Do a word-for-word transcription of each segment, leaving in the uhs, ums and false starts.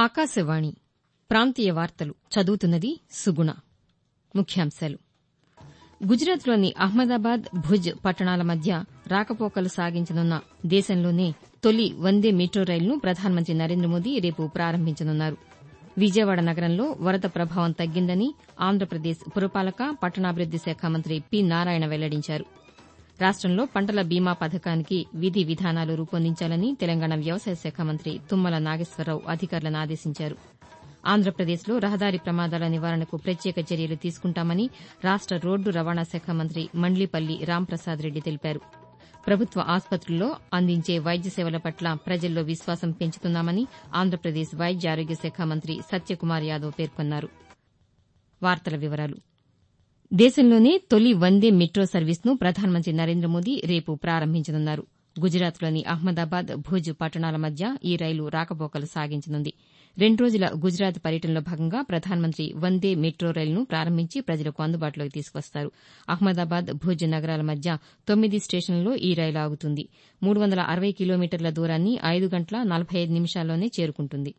ఆకాశవాణి ప్రాంతీయ వార్తలు చదువుతున్నది సుగుణ. ముఖ్యాంశాలు. గుజరాత్లోని అహ్మదాబాద్, భుజ్ పట్టణాల మధ్య రాకపోకలు సాగించనున్న దేశంలోనే తొలి వందే మెట్రో రైలును ప్రధానమంత్రి నరేంద్రమోదీ రేపు ప్రారంభించనున్నారు. విజయవాడ నగరంలో వరద ప్రభావం తగ్గిందని ఆంధ్రప్రదేశ్ పురపాలక, పట్టణాభివృద్ది శాఖ మంత్రి పి. నారాయణ వెల్లడించారు. రాష్టంలో పంటల బీమా పథకానికి విధి విధానాలు రూపొందించాలని తెలంగాణ వ్యవసాయ శాఖ మంత్రి తుమ్మల నాగేశ్వరరావు అధికారులను ఆదేశించారు. ఆంధ్రప్రదేశ్లో రహదారి ప్రమాదాల నివారణకు ప్రత్యేక చర్యలు తీసుకుంటామని రాష్ట రోడ్డు రవాణా శాఖ మంత్రి మండ్లిపల్లి రాంప్రసాద్ రెడ్డి తెలిపారు. ప్రభుత్వ ఆసుపత్రుల్లో అందించే వైద్య సేవల పట్ల ప్రజల్లో విశ్వాసం పెంచుతున్నామని ఆంధ్రప్రదేశ్ వైద్య ఆరోగ్య శాఖ మంత్రి సత్యకుమార్ యాదవ్ పేర్కొన్నారు. వార్తల వివరాలు. దేశంలోనే తొలి వందే మెట్రో సర్వీస్ను ప్రధానమంత్రి నరేంద్రమోదీ రేపు ప్రారంభించనున్నారు. గుజరాత్లోని అహ్మదాబాద్, భుజ్ పట్టణాల మధ్య ఈ రైలు రాకపోకలు సాగించనుంది. రెండు రోజుల గుజరాత్ పర్యటనలో భాగంగా ప్రధానమంత్రి వందే మెట్రో రైలును ప్రారంభించి ప్రజలకు అందుబాటులోకి తీసుకువస్తారు. అహ్మదాబాద్, భుజ్ నగరాల మధ్య తొమ్మిది స్టేషన్లలో ఈ రైలు ఆగుతుంది. మూడు వందల అరవై కిలోమీటర్ల దూరాన్ని ఐదు గంటల నలభై ఐదు నిమిషాల్లోనే చేరుకుంటుంది.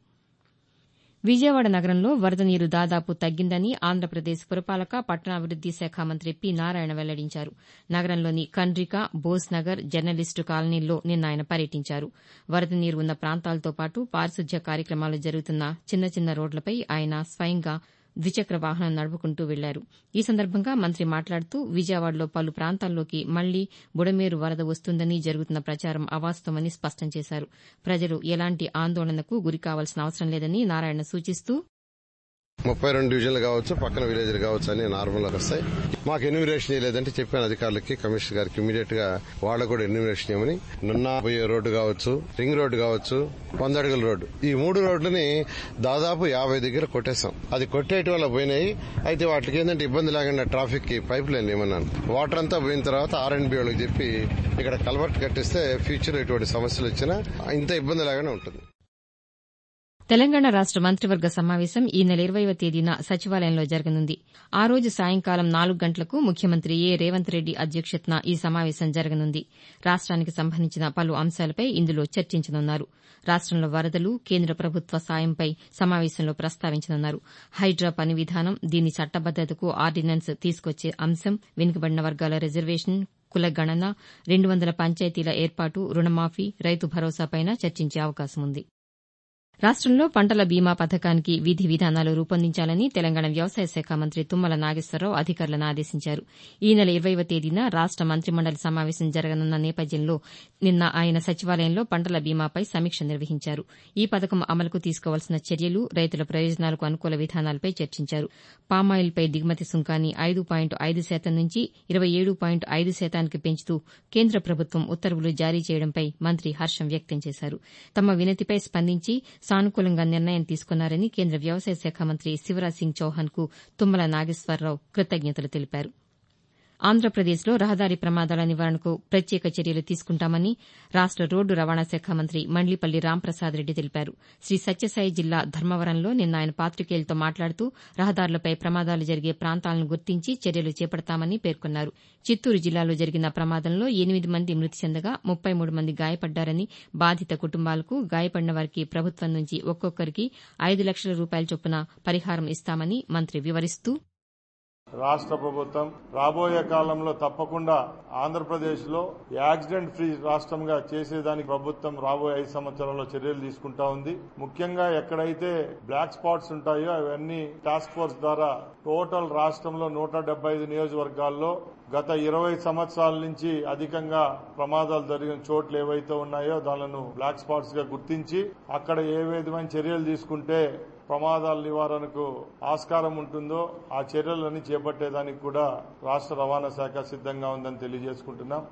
విజయవాడ నగరంలో వరద నీరు దాదాపు తగ్గిందని ఆంధ్రప్రదేశ్ పురపాలక, పట్టణాభివృద్ది శాఖ మంత్రి పి. నారాయణ వెల్లడించారు. నగరంలోని ఖండ్రిక, బోస్ నగర్, జర్నలిస్టు కాలనీల్లో నిన్న ఆయన పర్యటించారు. వరద నీరు ఉన్న ప్రాంతాలతో పాటు పారిశుద్ధ్య కార్యక్రమాలు జరుగుతున్న చిన్న చిన్న రోడ్లపై ఆయన స్వయంగా ద్విచక్ర వాహనం నడుపుకుంటూ వెళ్లారు. ఈ సందర్భంగా మంత్రి మాట్లాడుతూ విజయవాడలో పలు ప్రాంతాల్లోకి మళ్లీ బుడమేరు వరద వస్తుందని జరుగుతున్న ప్రచారం అవాస్తవమని స్పష్టం చేశారు. ప్రజలు ఎలాంటి ఆందోళనకు గురికావాల్సిన అవసరం లేదని నారాయణ సూచిస్తూ, ముప్పై రెండు డివిజన్లు కావచ్చు, పక్కన విలేజ్లు కావచ్చు అని నార్మల్ గా వస్తాయి. మాకు ఎన్యూమినేషన్ లేదంటే చెప్పాను అధికారులకి, కమిషనర్ గారికి ఇమీడియట్ గా వాళ్ళకు కూడా ఎన్యూమినేషన్ ఇవ్వమని. నున్నా పోయే రోడ్డు కావచ్చు, రింగ్ రోడ్డు కావచ్చు, వంద అడుగుల రోడ్డు, ఈ మూడు రోడ్లని దాదాపు యాభై దగ్గర కొట్టేశాం. అది కొట్టేటి వల్ల పోయినాయి. అయితే వాటికి ఏంటంటే ఇబ్బంది లేకుండా ట్రాఫిక్ కి పైప్ లైన్ ఏమన్నాను. వాటర్ అంతా పోయిన తర్వాత ఆర్ అండ్ బి వాళ్ళకి చెప్పి ఇక్కడ కల్వర్ట్ కట్టిస్తే ఫ్యూచర్ ఎటువంటి సమస్యలు వచ్చినా ఇంత ఇబ్బంది లేకుండా ఉంటుంది. తెలంగాణ రాష్ట మంత్రివర్గ సమావేశం ఈ నెల ఇరవైవ తేదీన సచివాలయంలో జరగనుంది. ఆ రోజు సాయంకాలం నాలుగు గంటలకు ముఖ్యమంత్రి ఏ రేవంత్ రెడ్డి అధ్యక్షతన ఈ సమావేశం జరగనుంది. రాష్ట్రానికి సంబంధించిన పలు అంశాలపై ఇందులో చర్చించనున్నారు. రాష్టంలో వరదలు, కేంద్ర ప్రభుత్వ సాయంపై సమావేశంలో ప్రస్తావించనున్నారు. హైడ్రా పని విధానం, దీని చట్టబద్దతకు ఆర్డినెన్స్ తీసుకొచ్చే అంశం, వెనుకబడిన వర్గాల రిజర్వేషన్, కుల గణన, రెండు వందల పంచాయతీల ఏర్పాటు, రుణమాఫీ, రైతు భరోసాపైనా చర్చించే అవకాశం ఉంది. రాష్టంలో పంటల బీమా పథకానికి విధి విధానాలు రూపొందించాలని తెలంగాణ వ్యవసాయ శాఖ మంత్రి తుమ్మల నాగేశ్వరరావు అధికారులను ఆదేశించారు. ఈ నెల ఇరవైవ తేదీన రాష్ట మంత్రిమండలి సమావేశం జరగనున్న నేపథ్యంలో నిన్న ఆయన సచివాలయంలో పంటల బీమాపై సమీక్ష నిర్వహించారు. ఈ పథకం అమలుకు తీసుకోవాల్సిన చర్యలు, రైతుల ప్రయోజనాలకు అనుకూల విధానాలపై చర్చించారు. పామాయిల్పై దిగుమతి సుంకాన్ని ఐదు పాయింట్ ఐదు శాతం నుంచి ఇరవై ఏడు పాయింట్ ఐదు శాతానికి పెంచుతూ కేంద్ర ప్రభుత్వం ఉత్తర్వులు జారీ చేయడంపై మంత్రి హర్షం వ్యక్తం చేశారు. తమ వినతిపై స్పందించి సానుకూలంగా నిర్ణయం తీసుకున్నారని కేంద్ర వ్యవసాయ శాఖ మంత్రి శివరాజ్ సింగ్ చౌహాన్ కు తుమ్మల నాగేశ్వరరావు కృతజ్ఞతలు తెలిపారు. ఆంధ్రప్రదేశ్లో రహదారి ప్రమాదాల నివారణకు ప్రత్యేక చర్యలు తీసుకుంటామని రాష్ట రోడ్డు రవాణా శాఖ మంత్రి మండ్లిపల్లి రాంప్రసాద్ రెడ్డి తెలిపారు. శ్రీ సత్యసాయి జిల్లా ధర్మవరంలో నిన్న ఆయన పాతికేయులతో మాట్లాడుతూ రహదారులపై ప్రమాదాలు జరిగే ప్రాంతాలను గుర్తించి చర్యలు చేపడతామని పేర్కొన్నారు. చిత్తూరు జిల్లాలో జరిగిన ప్రమాదంలో ఎనిమిది మంది మృతి చెందగా ముప్పై మూడు మంది గాయపడ్డారని, బాధిత కుటుంబాలకు గాయపడిన వారికి ప్రభుత్వం నుంచి ఒక్కొక్కరికి ఐదు లక్షల రూపాయల చొప్పున పరిహారం ఇస్తామని మంత్రి వివరిస్తూ, రాష్ట్ర ప్రభుత్వం రాబోయే కాలంలో తప్పకుండా ఆంధ్రప్రదేశ్ లో యాక్సిడెంట్ ఫ్రీ రాష్ట్రంగా చేసేదానికి ప్రభుత్వం రాబోయే ఐదు సంవత్సరాల్లో చర్యలు తీసుకుంటా ఉంది. ముఖ్యంగా ఎక్కడైతే బ్లాక్ స్పాట్స్ ఉంటాయో అవన్నీ టాస్క్ ఫోర్స్ ద్వారా టోటల్ రాష్ట్రంలో నూట డెబ్బై ఐదు నియోజకవర్గాల్లో గత ఇరవై సంవత్సరాల నుంచి అధికంగా ప్రమాదాలు జరిగిన చోట్లు ఏవైతే ఉన్నాయో దానిలను బ్లాక్ స్పాట్స్ గా గుర్తించి అక్కడ ఏ విధమైన చర్యలు తీసుకుంటే ప్రమాదాల నివారణకు ఆస్కారం ఉంటుందో ఆ చర్యలన్నీ చేపట్టేదానికి కూడా రాష్ట్ర రవాణా శాఖ సిద్దంగా ఉందని తెలియజేసుకుంటున్నాం.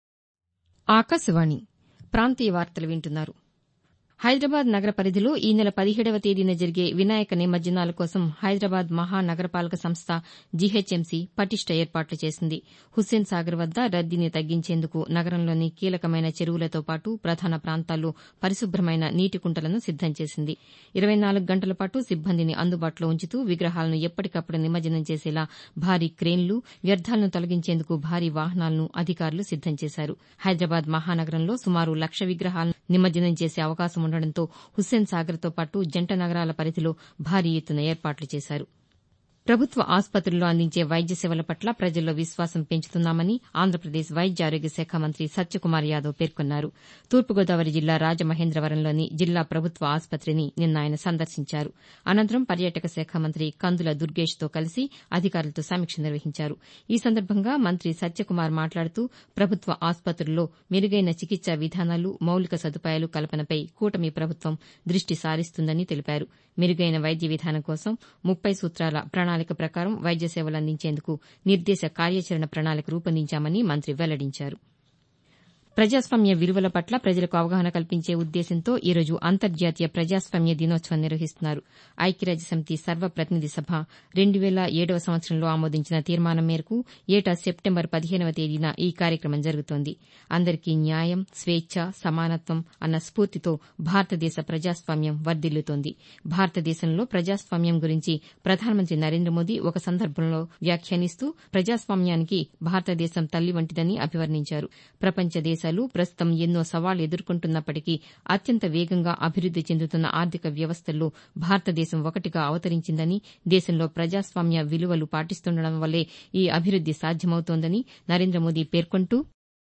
ఆకాశవాణి ప్రాంతీయ వార్తలు వింటున్నారు. హైదరాబాద్ నగర పరిధిలో ఈ నెల పదిహేడవ తేదీన జరిగే వినాయక నిమజ్జనాల కోసం హైదరాబాద్ మహానగరపాలక సంస్థ జీహెచ్ఎంసీ పటిష్ట ఏర్పాట్లు చేసింది. హుస్సేన్ సాగర్ వద్ద రద్దీని తగ్గించేందుకు నగరంలోని కీలకమైన చెరువులతో పాటు ప్రధాన ప్రాంతాల్లో పరిశుభ్రమైన నీటి కుంటలను సిద్దం చేసింది. ఇరవై నాలుగు గంటల పాటు సిబ్బందిని అందుబాటులో ఉంచుతూ విగ్రహాలను ఎప్పటికప్పుడు నిమజ్జనం చేసేలా భారీ క్రేన్లు, వ్యర్థాలను తొలగించేందుకు భారీ వాహనాలను అధికారులు సిద్దం చేశారు. హైదరాబాద్ మహానగరంలో సుమారు లక్ష విగ్రహాలను నిమజ్జనం చేసే అవకాశం ఉండడంతో హుస్సేన్ సాగర్తో పాటు జంట నగరాల పరిధిలో భారీ ఎత్తున ఏర్పాట్లు చేశారు. ప్రభుత్వ ఆసుపత్రుల్లో అందించే వైద్య సేవల పట్ల ప్రజల్లో విశ్వాసం పెంచుతున్నామని ఆంధ్రప్రదేశ్ వైద్య ఆరోగ్య శాఖ మంత్రి సత్యకుమార్ యాదవ్ పేర్కొన్నారు. తూర్పుగోదావరి జిల్లా రాజమహేంద్రవరంలోని జిల్లా ప్రభుత్వ ఆసుపత్రిని నిన్న ఆయన సందర్శించారు. అనంతరం పర్యాటక శాఖ మంత్రి కందుల దుర్గేష్తో కలిసి అధికారులతో సమీక్ష నిర్వహించారు. ఈ సందర్భంగా మంత్రి సత్యకుమార్ మాట్లాడుతూ ప్రభుత్వ ఆసుపత్రుల్లో మెరుగైన చికిత్సా విధానాలు, మౌలిక సదుపాయాలు కల్పనపై కూటమి ప్రభుత్వం దృష్టి సారిస్తుందని తెలిపారు. మెరుగైన వైద్య విధానం కోసం ముప్పై సూత్రాల ప్రణాళిక ప్రకారం వైద్య సేవలు అందించేందుకు నిర్దేశ కార్యాచరణ ప్రణాళిక రూపొందించామని మంత్రి వెల్లడించారు. ప్రజాస్వామ్య విలువల పట్ల ప్రజలకు అవగాహన కల్పించే ఉద్దేశంతో ఈరోజు అంతర్జాతీయ ప్రజాస్వామ్య దినోత్సవం నిర్వహిస్తున్నారు. ఐక్యరాజ్యసమితి సర్వప్రతినిధి సభ రెండు వేల ఏడవ సంవత్సరంలో ఆమోదించిన తీర్మానం మేరకు ఏటా సెప్టెంబర్ పదిహేనవ తేదీన ఈ కార్యక్రమం జరుగుతోంది. అందరికీ న్యాయం, స్వేచ్ఛ, సమానత్వం అన్న స్ఫూర్తితో భారతదేశ ప్రజాస్వామ్యం వర్ధిల్లుతోంది. భారతదేశంలో ప్రజాస్వామ్యం గురించి ప్రధానమంత్రి నరేంద్ర మోదీ ఒక సందర్భంలో వ్యాఖ్యానిస్తూ ప్రజాస్వామ్యానికి భారతదేశం తల్లి వంటిదని అభివర్ణించారు. ప్రపంచ దేశాలు ప్రస్తుతం ఎన్నో సవాళ్లు ఎదుర్కొంటున్నప్పటికీ అత్యంత వేగంగా అభివృద్ది చెందుతున్న ఆర్థిక వ్యవస్థల్లో భారతదేశం ఒకటిగా అవతరించిందని, దేశంలో ప్రజాస్వామ్య విలువలు పాటిస్తుండడం వల్లే ఈ అభివృద్ది సాధ్యమవుతోందని నరేంద్ర మోదీ పేర్కొంటూ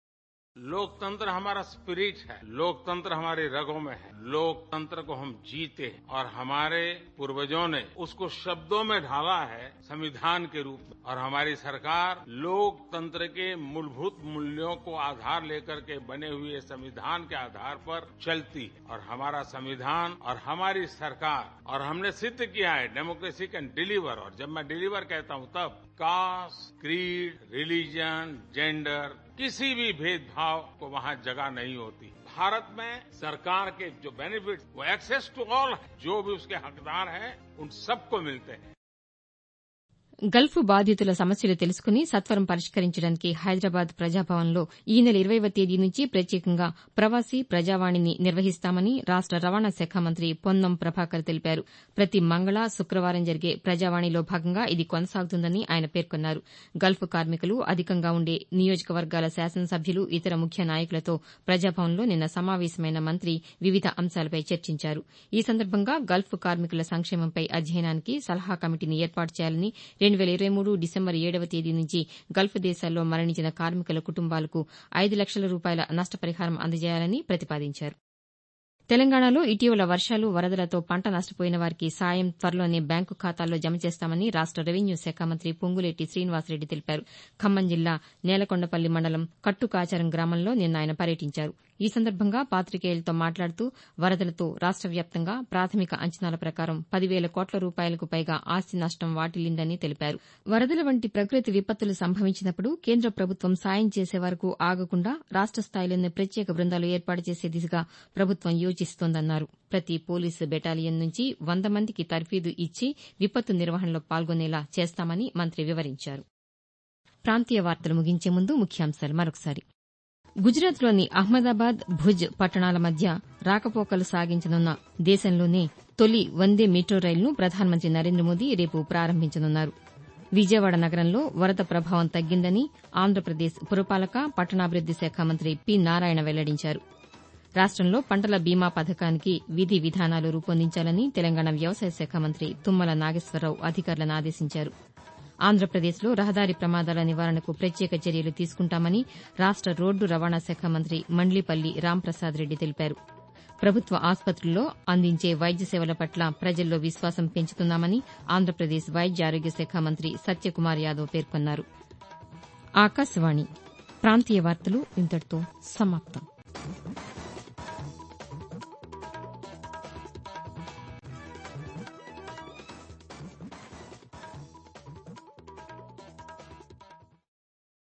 लोकतंत्र हमारा स्पिरिट है, लोकतंत्र हमारी रगों में है। लोकतंत्र को हम जीते हैं और हमारे पूर्वजों ने उसको शब्दों में ढाला है संविधान के रूप में, और हमारी सरकार लोकतंत्र के मूलभूत मूल्यों को आधार लेकर के बने हुए संविधान के आधार पर चलती है। और हमारा संविधान और हमारी सरकार, और हमने सिद्ध किया है डेमोक्रेसी कैन डिलीवर, और जब मैं डिलीवर कहता हूं तब कास्ट, क्रीड, रिलीजन, जेंडर, किसी भी भेदभाव को वहां जगह नहीं होती। भारत में सरकार के जो बेनिफिट वो एक्सेस टू ऑल है, जो भी उसके हकदार हैं उन सबको मिलते हैं। గల్ఫ్ బాధితుల సమస్యలు తెలుసుకుని సత్వరం పరిష్కరించడానికి హైదరాబాద్ ప్రజాభవన్లో ఈ నెల ఇరవైవ తేదీ నుంచి ప్రత్యేకంగా ప్రవాసీ ప్రజావాణిని నిర్వహిస్తామని రాష్ట రవాణా శాఖ మంత్రి పొన్నం ప్రభాకర్ తెలిపారు. ప్రతి మంగళ, శుక్రవారం జరిగే ప్రజావాణిలో భాగంగా ఇది కొనసాగుతుందని ఆయన పేర్కొన్నారు. గల్ఫ్ కార్మికులు అధికంగా ఉండే నియోజకవర్గాల శాసనసభ్యులు, ఇతర ముఖ్య నాయకులతో ప్రజాభవన్లో నిన్న సమావేశమైన మంత్రి వివిధ అంశాలపై చర్చించారు. ఈ సందర్భంగా గల్ఫ్ కార్మికుల సంక్షేమంపై అధ్యయనానికి సలహా కమిటీని ఏర్పాటు చేయాలని, రెండు వేల ఇరవై మూడు డిసెంబర్ ఏడవ తేదీ నుంచి గల్ఫ్ దేశాల్లో మరణించిన కార్మికుల కుటుంబాలకు ఐదు లక్షల రూపాయల నష్టపరిహారం అందజేయాలని ప్రతిపాదించారు. తెలంగాణలో ఇటీవల వర్షాలు, వరదలతో పంట నష్టపోయిన వారికి సాయం త్వరలోనే బ్యాంకు ఖాతాల్లో జమ చేస్తామని రాష్ట రెవెన్యూ శాఖ మంత్రి పొంగులేటి శ్రీనివాసరెడ్డి తెలిపారు. ఖమ్మం జిల్లా నేలకొండపల్లి మండలం కట్టుకాచారం గ్రామంలో నిన్న ఆయన పర్యటించారు. ఈ సందర్భంగా పాతికేయులతో మాట్లాడుతూ వరదలతో రాష్ట వ్యాప్తంగా ప్రాథమిక అంచనాల ప్రకారం పదివేల కోట్ల రూపాయలకు పైగా ఆస్తి నష్టం వాటిల్లిందని తెలిపారు. వరదల వంటి ప్రకృతి విపత్తులు సంభవించినప్పుడు కేంద్ర ప్రభుత్వం సాయం చేసే వరకు ఆగకుండా రాష్ట స్థాయిలోనే ప్రత్యేక బృందాలు ఏర్పాటు చేసే దిశగా ప్రభుత్వం యోచిస్తోందన్నారు. ప్రతి పోలీసు బెటాలియన్ నుంచి వంద మందికి తర్ఫీదు ఇచ్చి విపత్తు నిర్వహణలో పాల్గొనేలా చేస్తామని మంత్రి వివరించారు. ప్రాంతీయ వార్తలు ముగించే ముందు ముఖ్యాంశాలు మరొకసారి. గుజరాత్లోని అహ్మదాబాద్, భుజ్ పట్టణాల మధ్య రాకపోకలు సాగించనున్న దేశంలోనే తొలి వందే మెట్రో రైలును ప్రధానమంత్రి నరేంద్ర మోదీ రేపు ప్రారంభించనున్నారు. విజయవాడ నగరంలో వరద ప్రభావం తగ్గిందని ఆంధ్రప్రదేశ్ పురపాలక, పట్టణాభివృద్ది శాఖ మంత్రి పి నారాయణ వెల్లడించారు. రాష్టంలో పంటల బీమా పథకానికి విధి విధానాలు రూపొందించాలని తెలంగాణ వ్యవసాయ శాఖ మంత్రి తుమ్మల నాగేశ్వరరావు అధికారులను ఆదేశించారు. ఆంధ్రప్రదేశ్లో రహదారి ప్రమాదాల నివారణకు ప్రత్యేక చర్యలు తీసుకుంటామని రాష్ట రోడ్డు రవాణా శాఖ మంత్రి మండ్లిపల్లి రాంప్రసాద్ రెడ్డి తెలిపారు. ప్రభుత్వ ఆసుపత్రుల్లో అందించే వైద్య సేవల పట్ల ప్రజల్లో విశ్వాసం పెంచుతున్నామని ఆంధ్రప్రదేశ్ వైద్య ఆరోగ్య శాఖ మంత్రి సత్యకుమార్ యాదవ్ పేర్కొన్నారు. ఆకాశవాణి ప్రాంతీయ వార్తలు ఇంతటితో సమాప్తం.